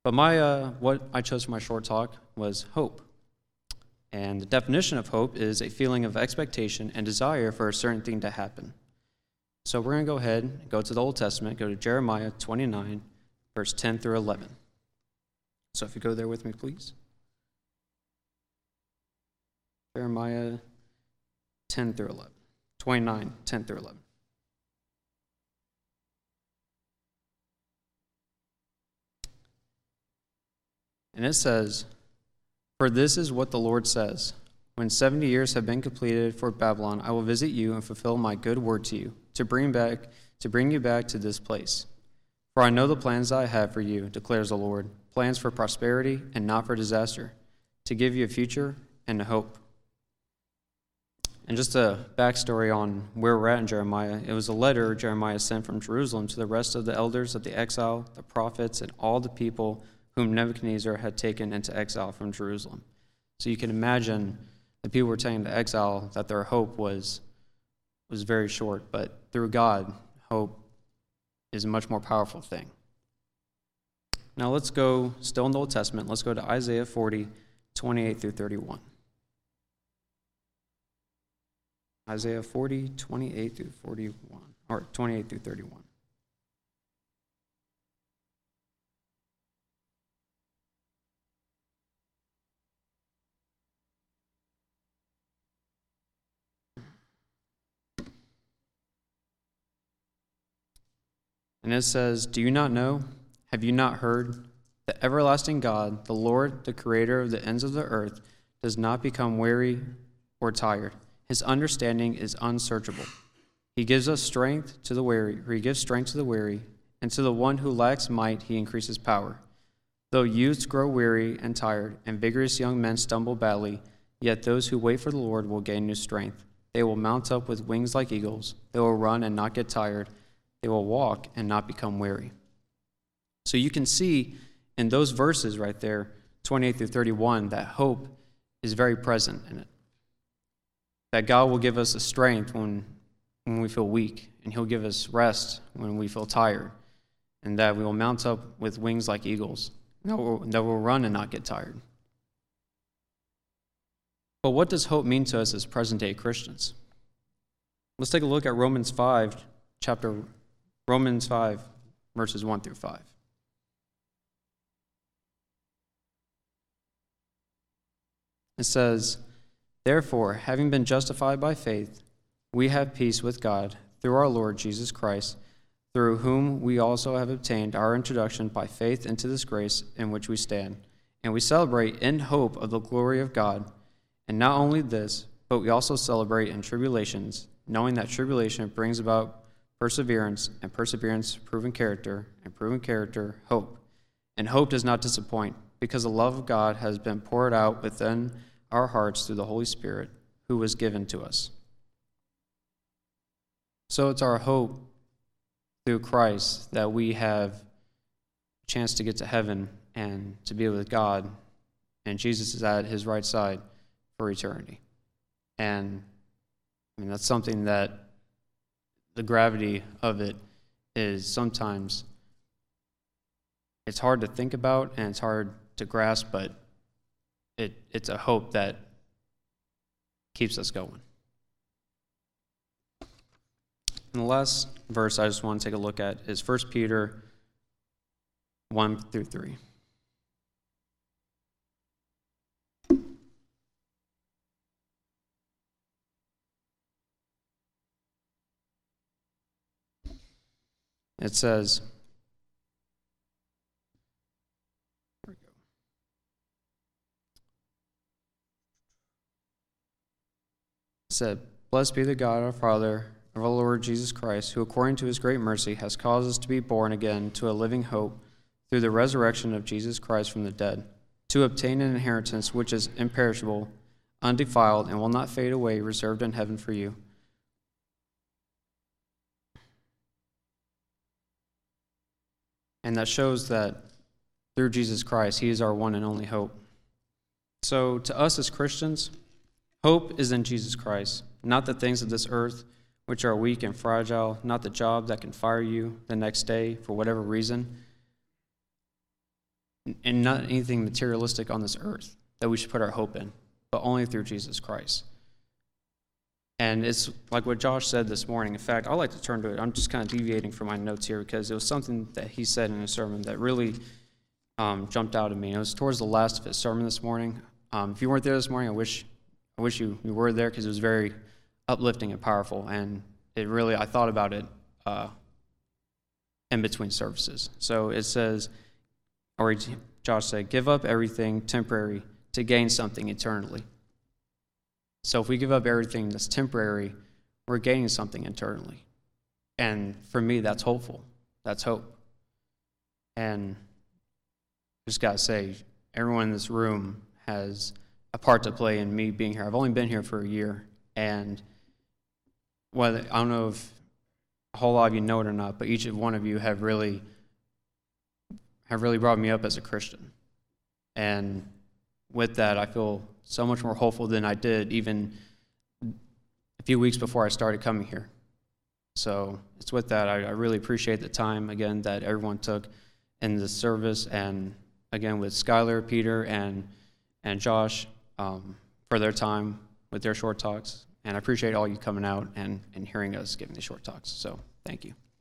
But what I chose for my short talk was hope. And the definition of hope is a feeling of expectation and desire for a certain thing to happen. So we're going to go ahead and go to the Old Testament, go to Jeremiah 29, verse 10 through 11. So if you go there with me, please. Jeremiah 10 through 11. 29, 10 through 11. And it says, "For this is what the Lord says, when 70 years have been completed for Babylon, I will visit you and fulfill my good word to you, to bring you back to this place. For I know the plans I have for you, declares the Lord, plans for prosperity and not for disaster, to give you a future and a hope." And just a backstory on where we're at in Jeremiah, it was a letter Jeremiah sent from Jerusalem to the rest of the elders of the exile, the prophets, and all the people whom Nebuchadnezzar had taken into exile from Jerusalem. So you can imagine the people were taken into exile that their hope was very short, but through God, hope is a much more powerful thing. Now let's go, still in the Old Testament, let's go to Isaiah 40, 28 through 31. Isaiah 40, 28 through 41, or 28 through 31. And it says, "Do you not know? Have you not heard? The everlasting God, the Lord, the creator of the ends of the earth, does not become weary or tired. His understanding is unsearchable. He gives strength to the weary, and to the one who lacks might he increases power. Though youths grow weary and tired, and vigorous young men stumble badly, yet those who wait for the Lord will gain new strength. They will mount up with wings like eagles. They will run and not get tired. They will walk and not become weary." So you can see in those verses right there, 28 through 31, that hope is very present in it. That God will give us a strength when we feel weak, and he'll give us rest when we feel tired, and that we will mount up with wings like eagles, that will run and not get tired. But what does hope mean to us as present-day Christians? Let's take a look at Romans 5, verses 1 through 5. It says, "Therefore, having been justified by faith, we have peace with God through our Lord Jesus Christ, through whom we also have obtained our introduction by faith into this grace in which we stand. And we celebrate in hope of the glory of God. And not only this, but we also celebrate in tribulations, knowing that tribulation brings about perseverance, and perseverance, proven character, and proven character, hope. And hope does not disappoint, because the love of God has been poured out within our hearts through the Holy Spirit, who was given to us." So it's our hope through Christ that we have a chance to get to heaven and to be with God, and Jesus is at his right side for eternity. And that's something that the gravity of it is sometimes it's hard to think about and it's hard to grasp, but it's a hope that keeps us going. And the last verse I just want to take a look at is 1 Peter 1 through 3. It says, "Blessed be the God, our Father, of our Lord Jesus Christ, who according to his great mercy has caused us to be born again to a living hope through the resurrection of Jesus Christ from the dead, to obtain an inheritance which is imperishable, undefiled, and will not fade away, reserved in heaven for you." And that shows that through Jesus Christ, he is our one and only hope. So to us as Christians, hope is in Jesus Christ, not the things of this earth, which are weak and fragile, not the job that can fire you the next day for whatever reason. and not anything materialistic on this earth that we should put our hope in, but only through Jesus Christ. And it's like what Josh said this morning. In fact, I'd like to turn to it. I'm just kind of deviating from my notes here because it was something that he said in his sermon that really jumped out at me. It was towards the last of his sermon this morning. If you weren't there this morning, I wish you were there because it was very uplifting and powerful. And it really, I thought about it in between services. So it says, or Josh said, give up everything temporary to gain something eternally. So if we give up everything that's temporary, we're gaining something eternally. And for me, that's hopeful. That's hope. And I just got to say, everyone in this room has a part to play in me being here. I've only been here for a year, and I don't know if a whole lot of you know it or not, but each one of you have really brought me up as a Christian. And with that, I feel so much more hopeful than I did even a few weeks before I started coming here. So it's with that, I really appreciate the time, again, that everyone took in this service, and again, with Skylar, Peter, and Josh for their time with their short talks. And I appreciate all you coming out and hearing us giving these short talks. So thank you.